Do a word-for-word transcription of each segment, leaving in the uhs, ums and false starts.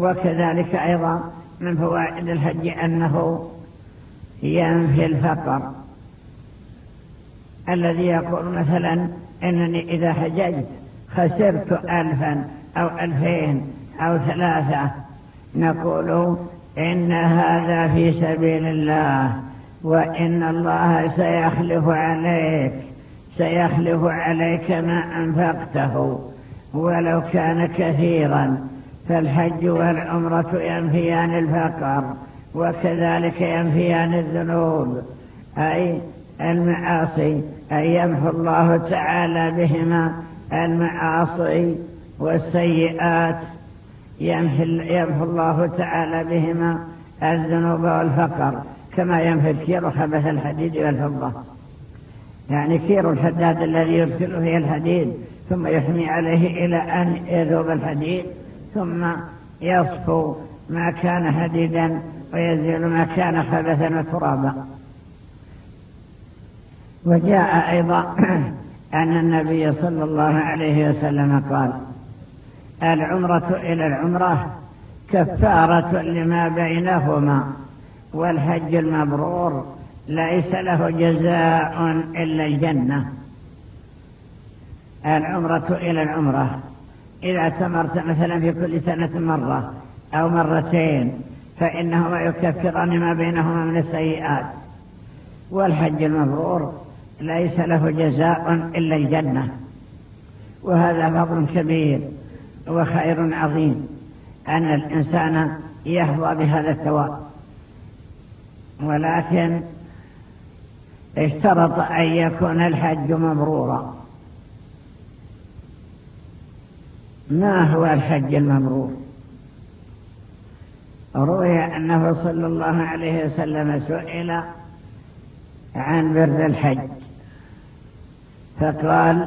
وكذلك أيضا من فوائد الحج أنه ينفي الفقر، الذي يقول مثلا إنني إذا حججت خسرت ألفا أو ألفين أو ثلاثة، نقول إن هذا في سبيل الله، وإن الله سيخلف عليك سيخلف عليك ما أنفقته ولو كان كثيرا. فالحج والعمرة ينفيان الفقر، وكذلك ينفيان الذنوب أي المعاصي، أي يمحو الله تعالى بهما المعاصي والسيئات، يمحو الله تعالى بهما الذنوب والفقر، كما ينفي الكير خبث الحديد والفضة. يعني كير الحداد الذي يدخل فيه الحديد ثم يحمي عليه إلى أن يذوب الحديد، ثم يصفو ما كان حديدا ويزيل ما كان خبثا وترابا. وجاء أيضا أن النبي صلى الله عليه وسلم قال: العمرة إلى العمرة كفارة لما بينهما، والحج المبرور ليس له جزاء إلا الجنة. العمرة إلى العمرة إذا اعتمرت مثلا في كل سنة مرة أو مرتين فإنهما يكفران ما بينهما من السيئات، والحج المبرور ليس له جزاء إلا الجنة. وهذا فضل كبير وخير عظيم أن الإنسان يحظى بهذا الثواب، ولكن اشترط أن يكون الحج مبرورا. ما هو الحج المبرور؟ روي أنه صلى الله عليه وسلم سئل عن بر الحج فقال: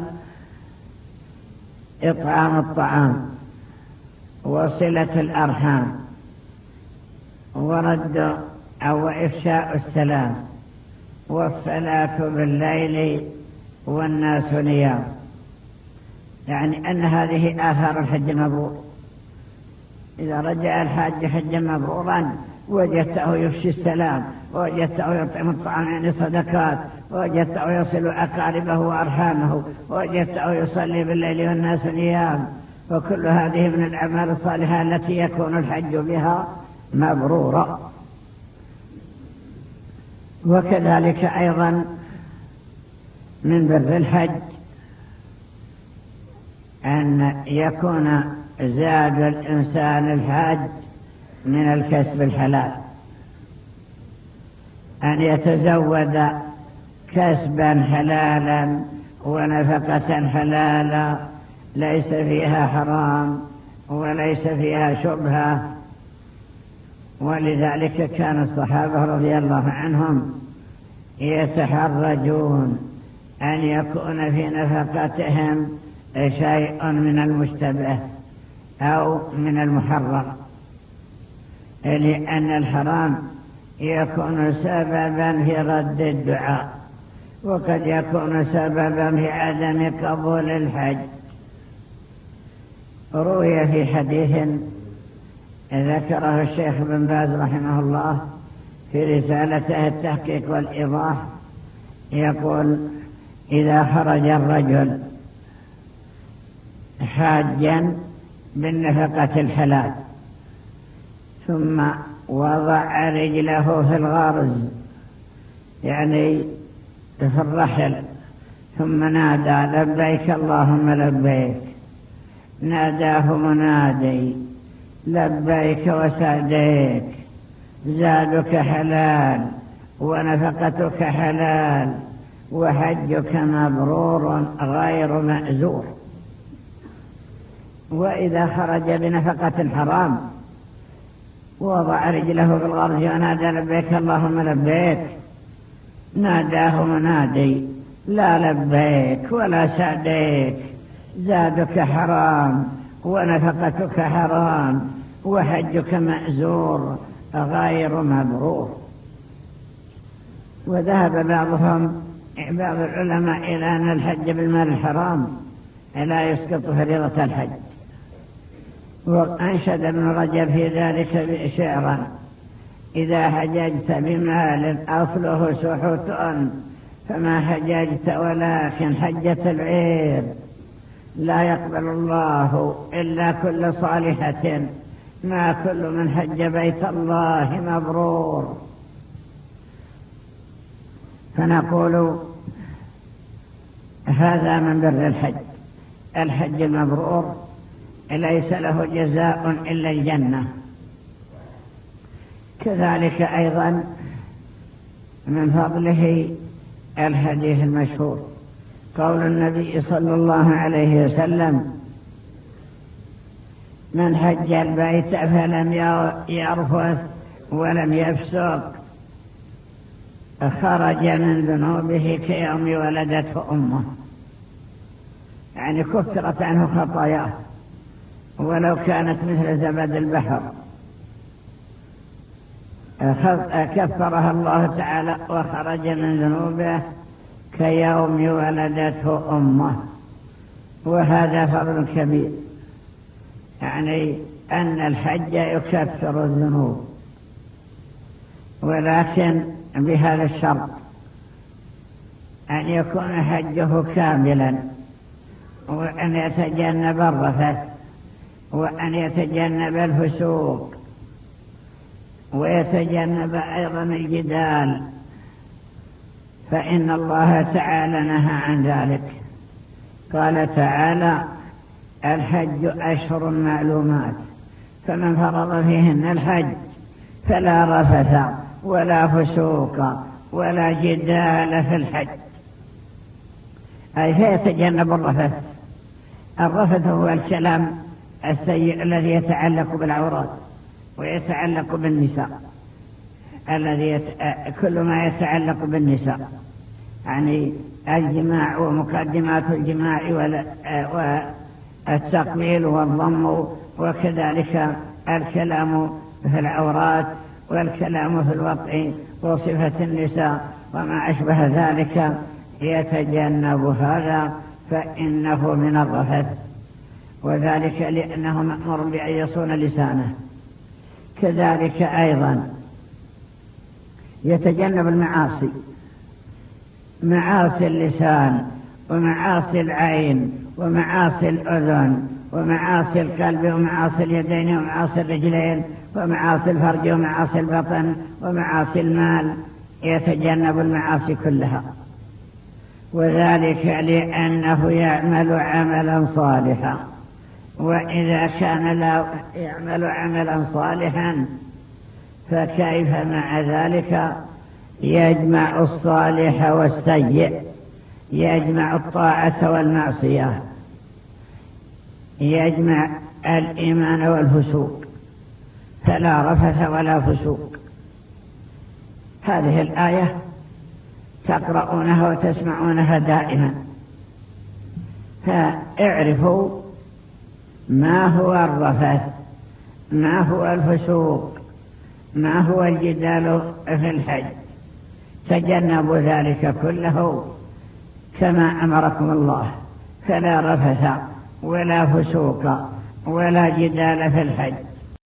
إطعام الطعام وصلة الأرحام ورد أو إفشاء السلام والصلاة بالليل والناس نيام. يعني أن هذه آثار الحج المبرور. إذا رجع الحاج حجا مبرورا وجدته يفشي السلام، وجدته يطعم الطعام يعني صدقات، وجدته يصل أقاربه وأرحامه، وجدته يصلي بالليل والناس نيام. وكل هذه من الأعمال الصالحة التي يكون الحج بها مبرورا. وكذلك أيضا من بر الحج أن يكون زاد الإنسان الحاج من الكسب الحلال، أن يتزود كسبا حلالا ونفقة حلالا ليس فيها حرام وليس فيها شبهة. ولذلك كان الصحابة رضي الله عنهم يتحرجون أن يكون في نفقتهم شيء من المشتبه أو من المحرم، لأن الحرام يكون سببا في رد الدعاء، وقد يكون سببا في عدم قبول الحج. روي في حديث ذكره الشيخ بن باز رحمه الله في رسالته التحقيق والإيضاح، يقول: إذا خرج الرجل حاجا بالنفقة الحلال ثم وضع رجله في الغرز يعني في الرحل، ثم نادى: لبيك اللهم لبيك، ناداه منادي: لبيك وسعديك، زادك حلال ونفقتك حلال وحجك مبرور غير مأزور. وإذا خرج بنفقة حرام وضع رجله في الغرز ونادى: لبيك اللهم لبيك، ناداه منادي: لا لبيك ولا سعديك، زادك حرام ونفقتك حرام وحجك مأزور غير مبرور. وذهب بعضهم بعض العلماء إلى أن الحج بالمال الحرام لا يسقط فريضة الحج، وأنشد ابن رجب في ذلك شعرا: إذا حججت بمال أصله سحت فما حججت ولكن حجة العير، لا يقبل الله إلا كل صالحة، ما كل من حج بيت الله مبرور. فنقول هذا من بر الحج. الحج المبرور ليس له جزاء إلا الجنة. كذلك أيضا من فضله الحديث المشهور قول النبي صلى الله عليه وسلم: من حج البيت فلم يرفث ولم يفسق خرج من ذنوبه كيوم ولدته أمه، يعني كفرت عنه خطاياه ولو كانت مثل زبد البحر، كفرها الله تعالى وخرج من ذنوبه كيوم ولدته أمه. وهذا فضل كبير، يعني أن الحج يكفر الذنوب، ولكن بهذا الشرط: أن يكون حجه كاملا، وأن يتجنب الرفث، وأن يتجنب الفسوق، ويتجنب أيضا الجدال، فإن الله تعالى نهى عن ذلك. قال تعالى: الحج أشهر معلومات، فمن فرض فيهن الحج فلا رفث ولا فسوق ولا جدال في الحج، أي فيتجنب الرفث. الرفث هو الكلام السيء الذي يتعلق بالعورات ويتعلق بالنساء، الذي يت... كل ما يتعلق بالنساء، يعني الجماع ومقدمات الجماع والتقبيل والضم، وكذلك الكلام في العورات والكلام في الوطء وصفة النساء وما أشبه ذلك، يتجنب هذا فإنه من الرفث، وذلك لأنه مأمور بأن يصون لسانه. كذلك أيضا يتجنب المعاصي، معاصي اللسان ومعاصي العين ومعاصي الأذن ومعاصي القلب ومعاصي اليدين ومعاصي الرجلين ومعاصي الفرج ومعاصي البطن ومعاصي المال، يتجنب المعاصي كلها، وذلك لأنه يعمل عملا صالحا. وإذا كان لا يعمل عملا صالحا فكيف مع ذلك يجمع الصالح والسيء، يجمع الطاعة والمعصية، يجمع الإيمان والفسوق، فلا رفث ولا فسوق. هذه الآية تقرؤونها وتسمعونها دائما، فاعرفوا ما هو الرفث، ما هو الفسوق، ما هو الجدال في الحج، تجنبوا ذلك كله كما أمركم الله، فلا رفث ولا فسوق ولا جدال في الحج.